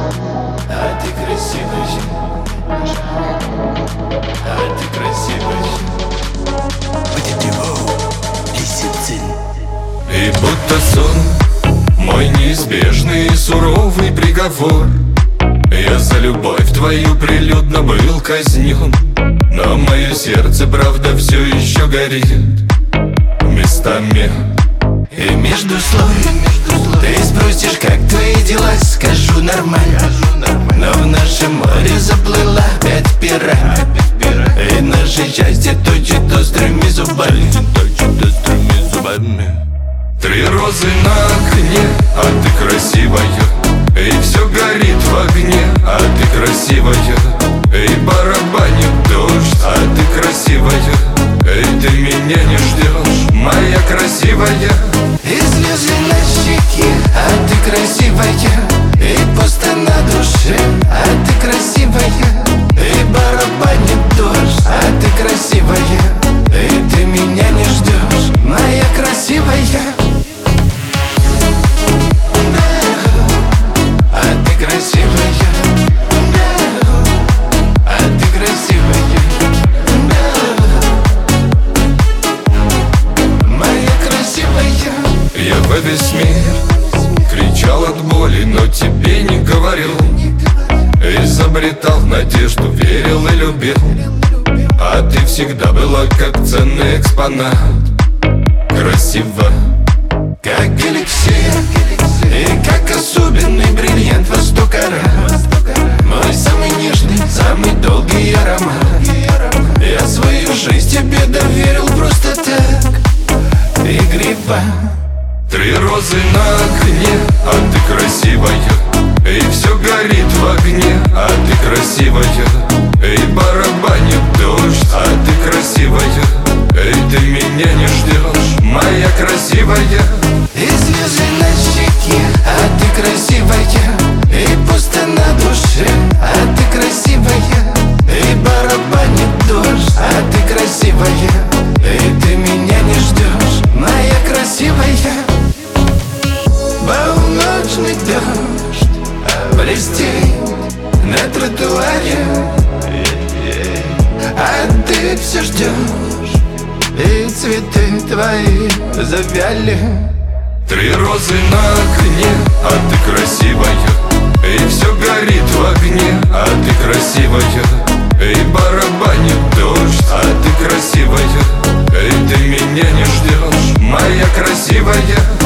А ты красивая, а ты красивая. И будто сон, мой неизбежный и суровый приговор. Я за любовь твою прилюдно был казнен, но мое сердце, правда, все еще горит местами. И между слов ты спросишь, как твои дела, скажу нормально. Но в нашем море заплыла опять пиранья, и наше счастье точит острыми зубами. Три розы на окне, а ты красивая. И все горит в огне, а ты красивая. И барабанит дождь, а ты красивая. И ты меня не ждешь, моя красивая. И слезы на щеке, а ты красивая. И пусто на душе, а ты красивая. И барабанит дождь, а ты красивая. И ты меня не ждешь, моя красивая. Я во весь мир кричал от боли, но тебе не говорил. Изобретал надежду, верил и любил. А ты всегда была как ценный экспонат. Красиво, как эликсир, и как особенный бриллиант во 100 карат. Мой самый нежный, самый долгий аромат. Я свою жизнь тебе доверил просто так, игриво. Три розы на окне, а ты красивая. И все горит в огне, а ты красивая. И барабанит дождь, а ты красивая. И ты меня не ждешь, моя красивая. И слезы на щеке, а ты красивая. И пусто на душе, а ты красивая. И барабанит дождь, а ты красивая. И ты меня не ждешь, моя красивая. Полночный дождь блестит на тротуаре, а ты все ждешь, и цветы твои завяли. Три розы на окне, а ты красивая. И все горит в огне, а ты красивая. И барабанит дождь, а ты красивая. И ты меня не ждешь, моя красивая.